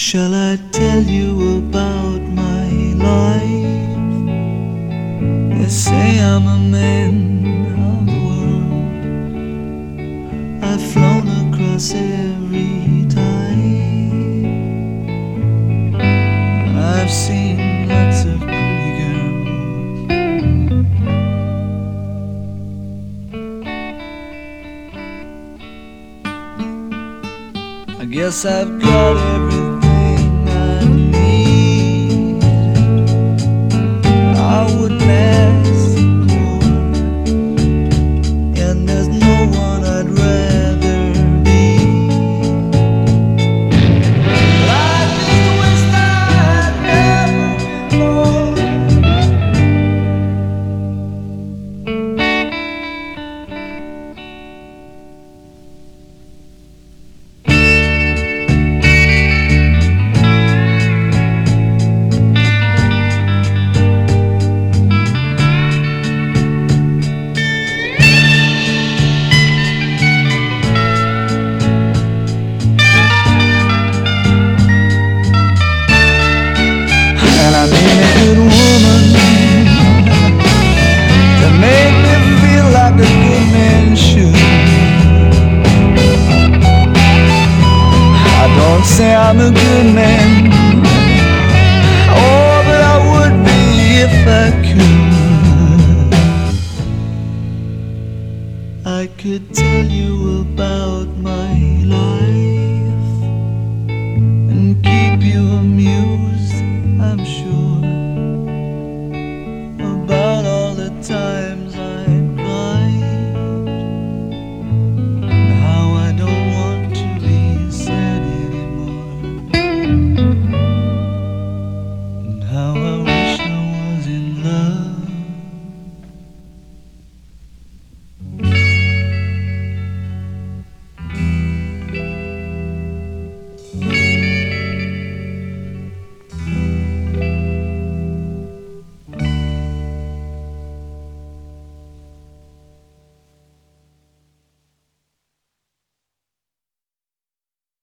Shall I tell you about my life? They say I'm a man of the world. I've flown across every tide. I've seen lots of pretty girls. I guess I've got everything I need. I wouldn't ask for, and there's no one I'd rather be. But I just wish I'd never been born. And I need a good woman to make me feel like a good man should. I don't say I'm a good man, oh, but I would be if I could. I could tell you about